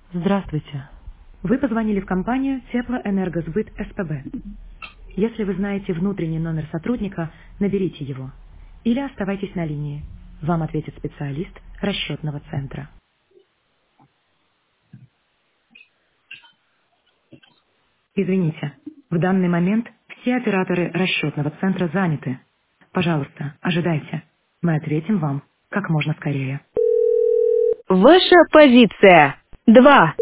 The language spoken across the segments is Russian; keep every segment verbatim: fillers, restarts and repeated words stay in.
Здравствуйте. Вы позвонили в компанию Теплоэнергосбыт СПБ. Если вы знаете внутренний номер сотрудника, наберите его. Или оставайтесь на линии. Вам ответит специалист расчетного центра. Извините, в данный момент все операторы расчетного центра заняты. Пожалуйста, ожидайте. Мы ответим вам как можно скорее. Ваша позиция. Два.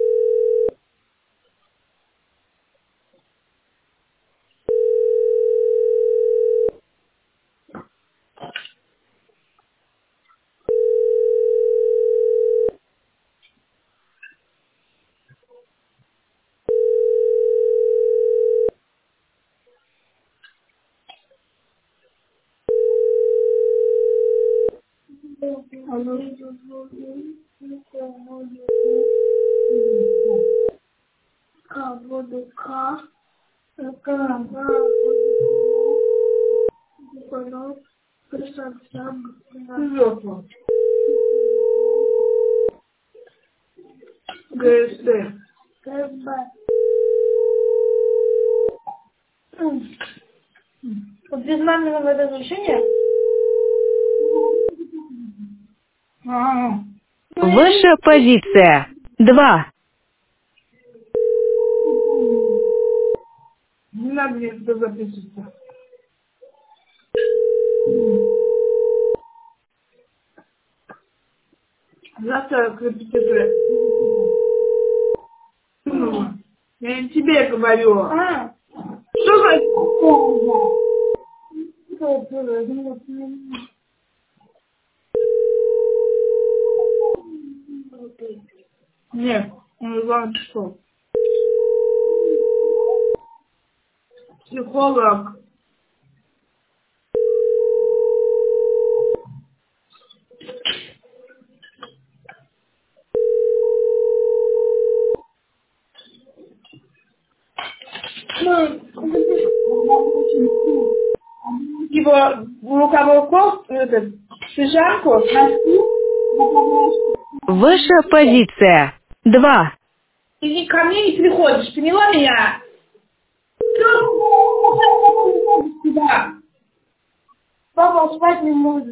ГСТ. Вот без маминого разрешения? А, Ваша позиция. Два. не надо мне туда записываться. Завтра к репетитору. Ну, я не тебе говорю. А. Что за... Нет, он Иван что? Психолог. Его рукавоков, этот, пижамку, носки, Ваша позиция. Два. ты ни ко мне не приходишь, поняла меня? Сюда. Папа спать не может.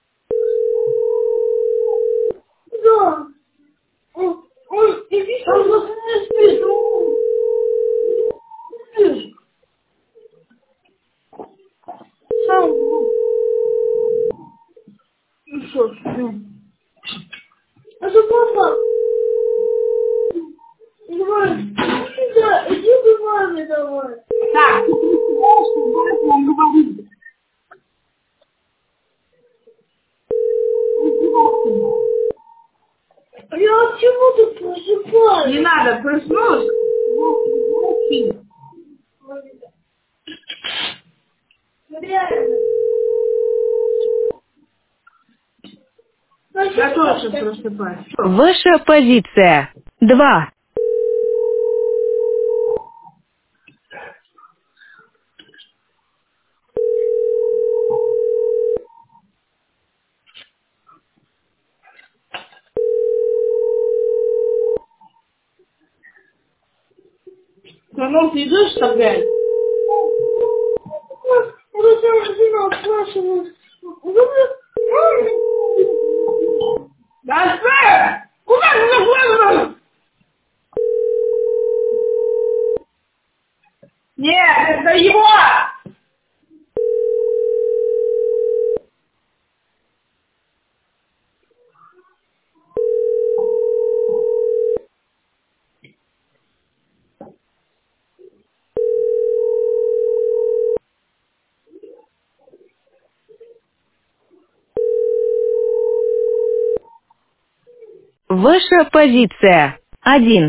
Да. Он, он, иди сюда. Он просто не спит. Спишь. Сам. Ну что, сплю. А что, папа? Давай, иди сюда, иди к маме давай. Так, ты представляешь, что дальше он говорит? Я от чего тут просыпаюсь? Не надо, проснулась. Реально. Я тоже просыпаюсь. Ваша позиция. Два. Ну, ты идешь вставлять? Да что? Куда ты заходишь? Нет, это его! Ваша позиция. Один.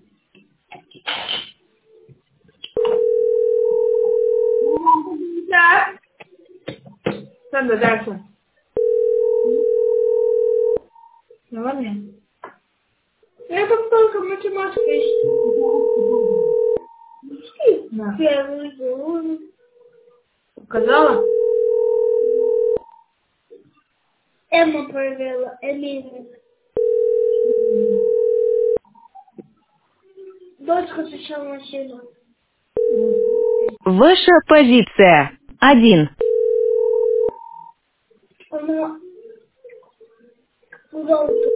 Да. Сандра, дальше. Нормально? Я тут только математика ищу. Да. Первый зон. Показала? Эмма проверила. Эмилия. Дочка сначала машину. Ваша позиция. Один. Она золото.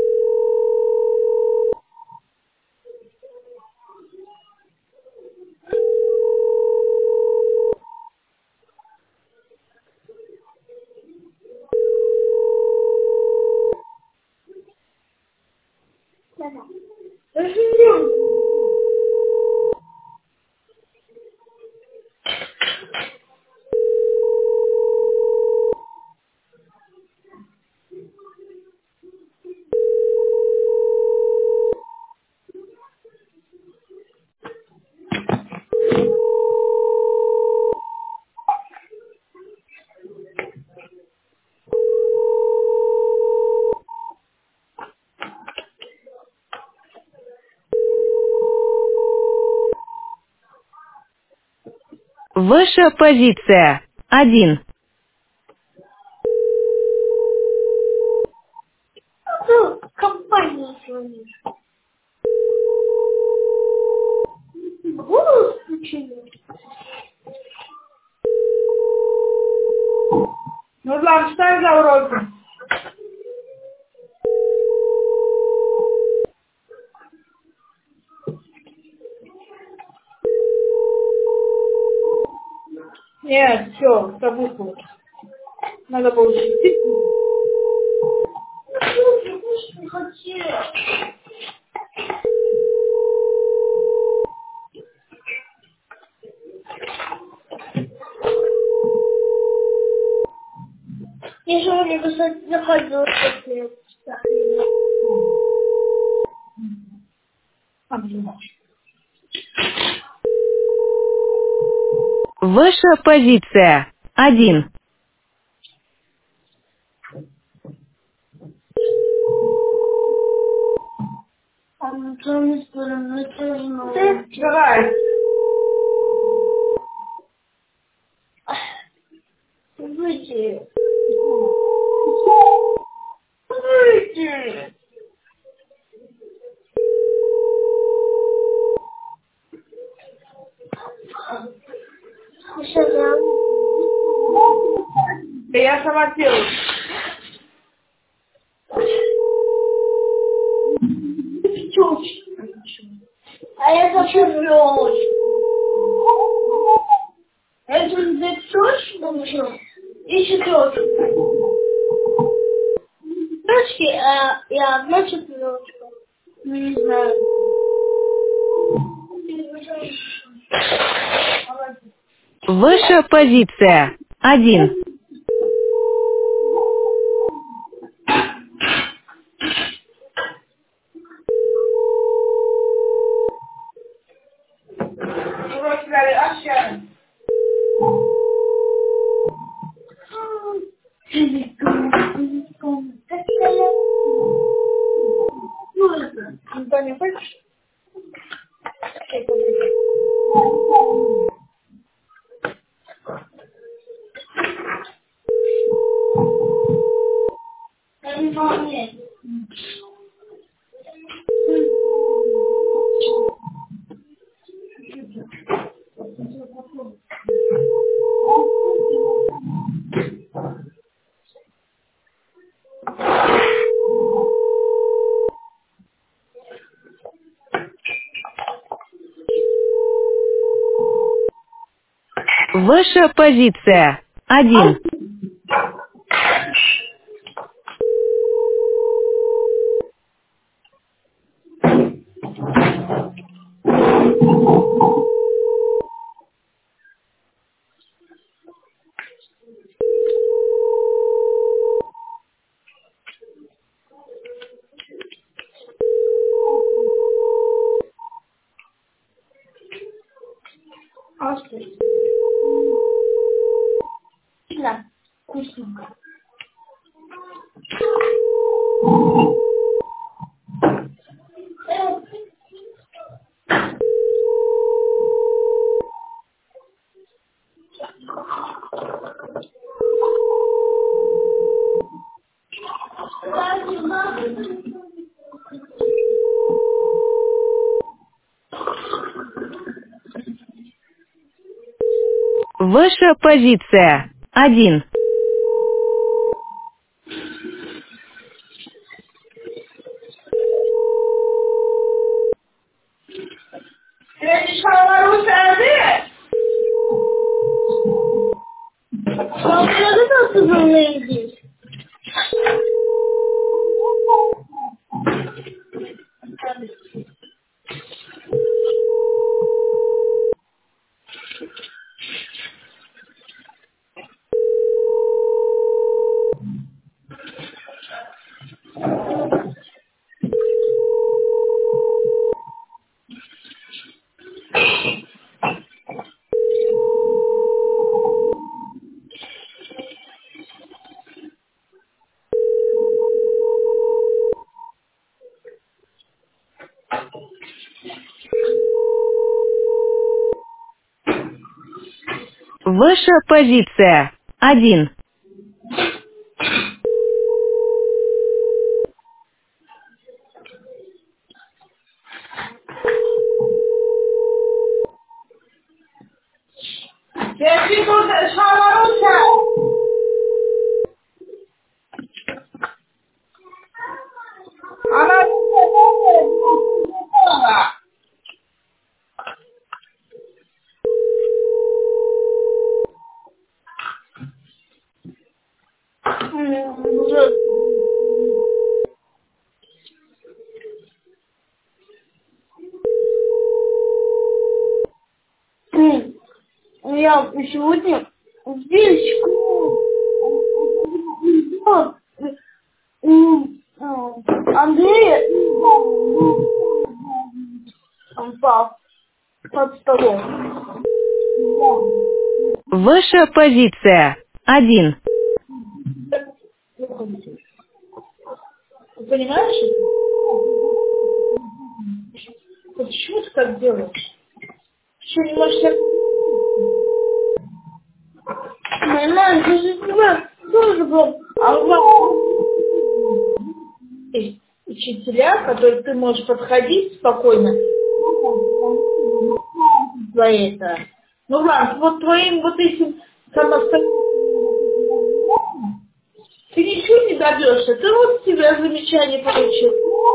Разумею. Ваша позиция. Один. Ну, компания звонит. Голос включили. Ну ладно, что за уроки? Нет, все, забыл. Надо было учить. Не хотела. Я же не кстати, заходила после этого. Ваша позиция. Один. А мы там стороны давай. Выйти. Выйти. Сейчас я... Да я сама делаю. А я хочу пёс. Я тут пёс получил. И четвёрку. Пёски, а я одна четвёрочка. Ну, не знаю. Ваша позиция. Один. Урок сказали, а сейчас. Антония, хочешь? Нет. Ваша позиция. Один. Оставь. Да. Вкусненько. Ваша позиция. Один. Я решала русская. Что ты тут умеешь? Ваша позиция. Один. Я тут решала русская. Она не М, Я сегодня весь клуб Андрея он пал под столом. Ваша позиция. Один. Ты понимаешь? Почему ты так делаешь? Что не можешь так... Мама, ты же тебя тоже был. А у вас есть учителя, которые ты можешь подходить спокойно. За это. Ну ладно, вот твоим вот этим самостоятельным ты ничего не добьешься. Ты вот тебя замечание получил.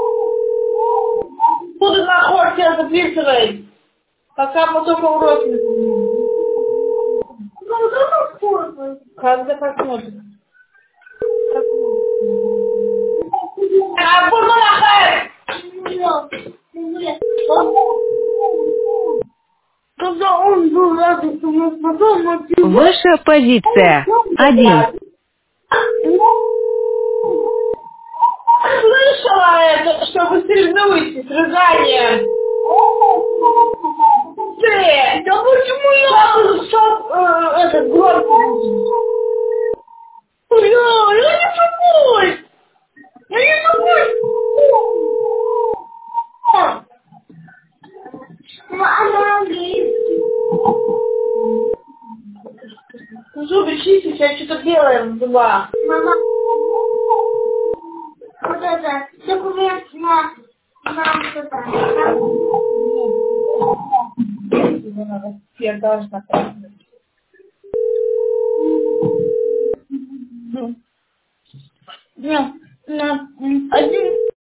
Буду на хор тебя записывать, пока мы только уроки. Ну, давно поздно. Когда посмотрим. А, буду на хор! Когда он был рядом со мной, потом он Ваша позиция. Один. слышала это, что вы соревнуетесь, рыгание. Ты, да почему я чтоб, э, этот громкий? Бля, я не такой. Я не такой. Мама, английский. Зубы чистить, я что-то делаем в зубах. Мама, вот это, документ на, на что-то. Я должна правда. Ну, на, на, один.